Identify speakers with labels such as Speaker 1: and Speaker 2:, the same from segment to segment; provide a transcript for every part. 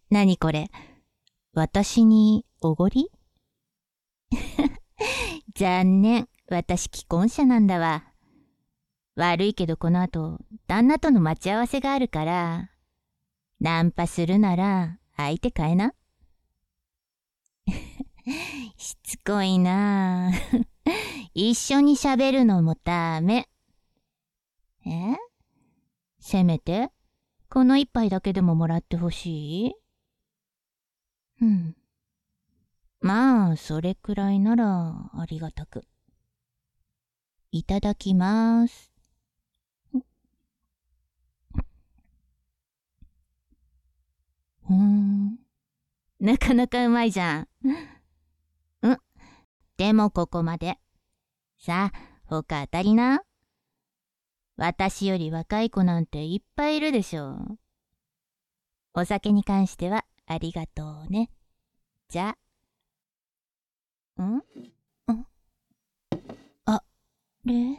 Speaker 1: なにこれ、私におごり？残念、私既婚者なんだわ。悪いけどこの後、旦那との待ち合わせがあるから、ナンパするなら相手変えな。しつこいなあ。一緒に喋るのもダメ。せめて、この一杯だけでももらってほしい？まあ、それくらいならありがたく。いただきます。なかなかうまいじゃん。でもここまで。さあ、他当たりな。私より若い子なんていっぱいいるでしょ。お酒に関してはありがとうね。じゃあ。あれ？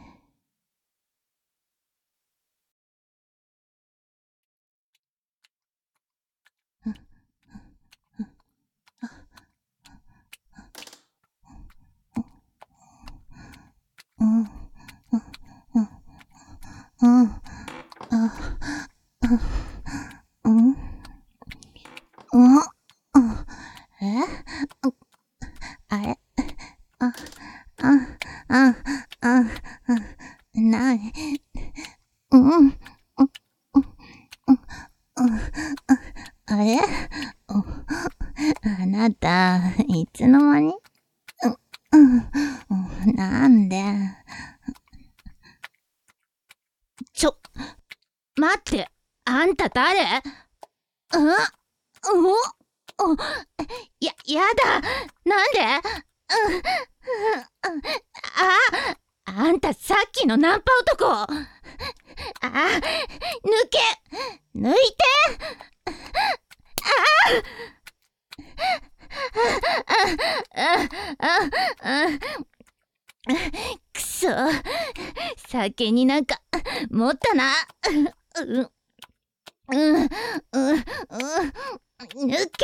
Speaker 1: あれ？ない。あれ？あなた、いつの間に？なんで？待って、あんた誰？やだ！なんで？あんたさっきのナンパ男！抜いて！くそ、酒になんか持ったな。抜け！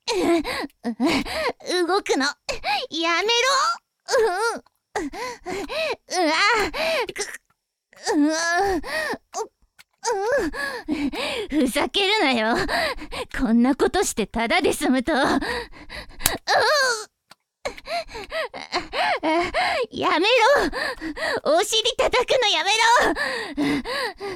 Speaker 1: 動くのやめろ！ふざけるなよ。こんなことしてただで済むと。やめろ！お尻叩くのやめろ！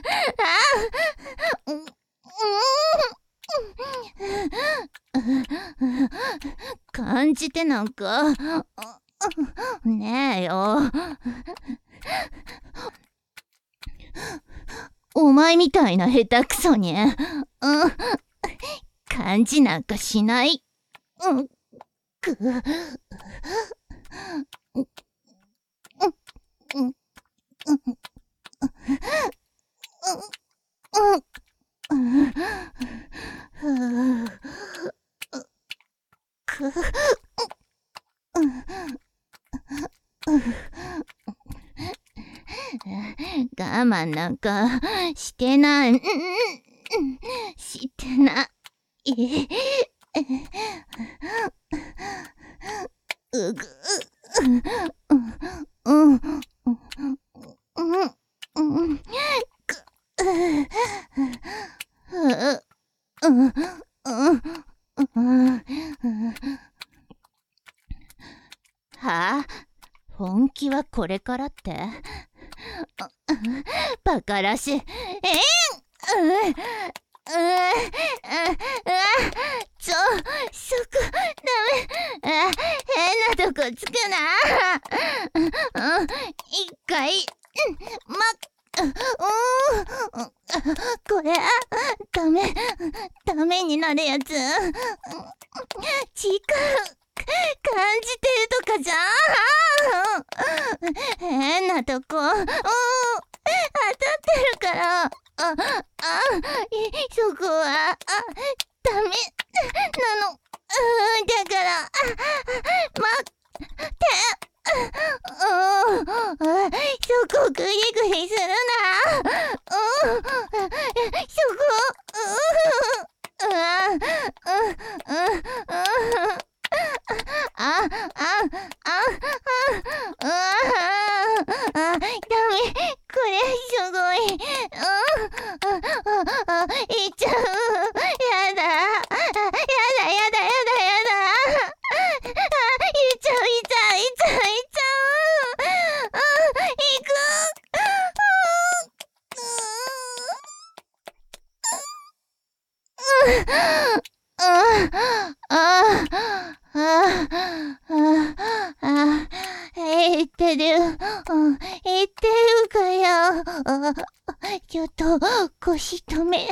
Speaker 1: 感じてなんかねえよ。お前みたいな下手くそに感じなんかしない。我慢なんかしてない。してない。はあ？本気はこれからって？バカらしい。そこ、ダメ。変なとこつくな。一回、これ、ダメになるやつ。違う。感じてるとかじゃん。変なとこ、当たってるから。そこは、ダメなの。だから、待って。そこグリグリするな。そこ、 ごい。いっちゃう。やだ。やだ。いっちゃう。行く。言ってるかよ。ちょっと腰止め。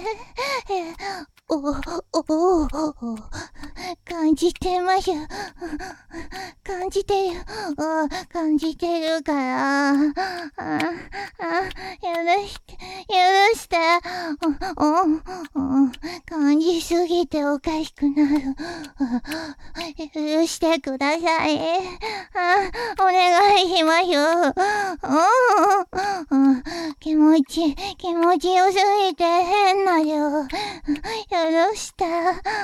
Speaker 1: 感じてます。感じてるから。許して。感じすぎておかしくなる。許してください。お願いします。気持ちよすぎて変なよ。許した。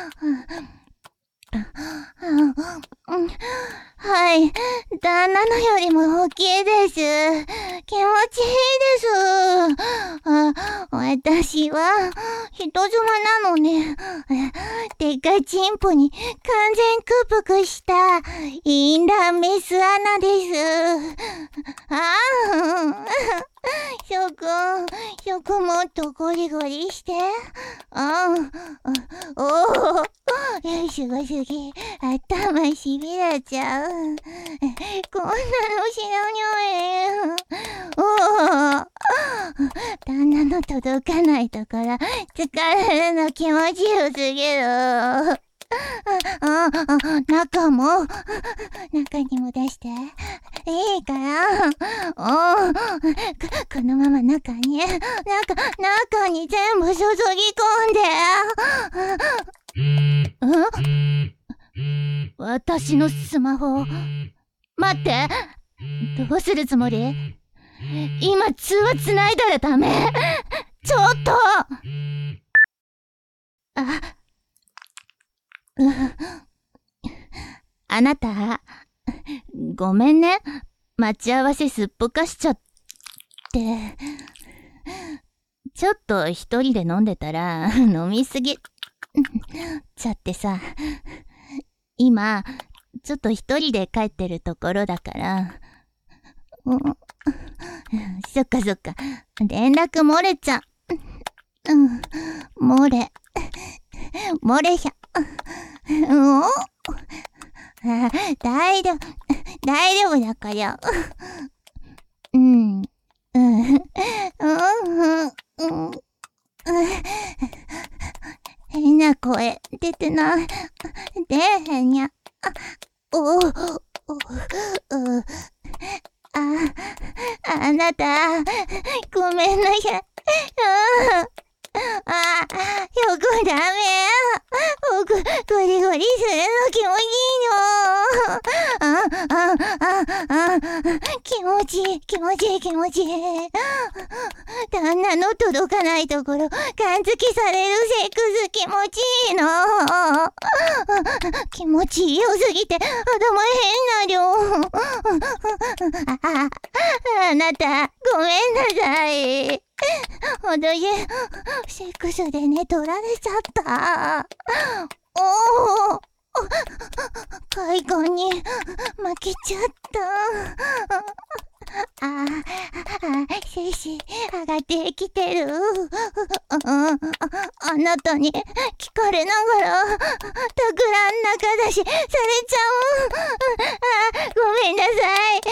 Speaker 1: はい。旦那のよりも大きいです。気持ちいいです。私は人妻なのね。でかチンポに完全屈服したインランメスアナです。そこもっとゴリゴリして。すごすぎ。頭しびれちゃう。こんなの知らない。旦那の届かないところ、疲れるの気持ちよすぎる。中にも出して。いいから。このまま中に全部注ぎ込んで。私のスマホ。待って。どうするつもり？今通話つないだらダメ。ちょっと。あなた、ごめんね。待ち合わせすっぽかしちゃって。ちょっと一人で飲んでたら飲みすぎちゃってさ。今、ちょっと一人で帰ってるところだから。そっか。連絡漏れちゃう。漏れしゃ。大丈夫だから。変な声出てない。出えへんや。あなた、ごめんなさい。よくダメ。僕、ゴリゴリするの気持ちいいの。気持ちいい。旦那の届かないところ、感づきされるセックス気持ちいいの。気持ちよすぎて、頭変な量。あなた、ごめんなさい。私、セックスでね、取られちゃった。快感に負けちゃった。精子上がってきてる。あなたに聞かれながら、たくらん中出しされちゃう。ごめんなさい。ごめんなさい。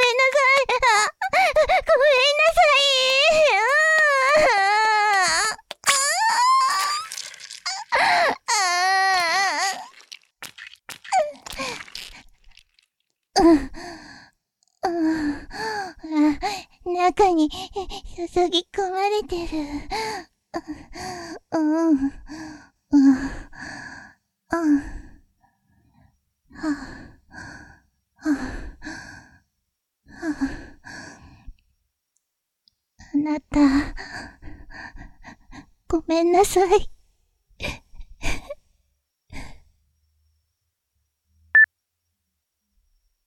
Speaker 1: 中に注ぎ込まれてる。あなた、ごめんなさい。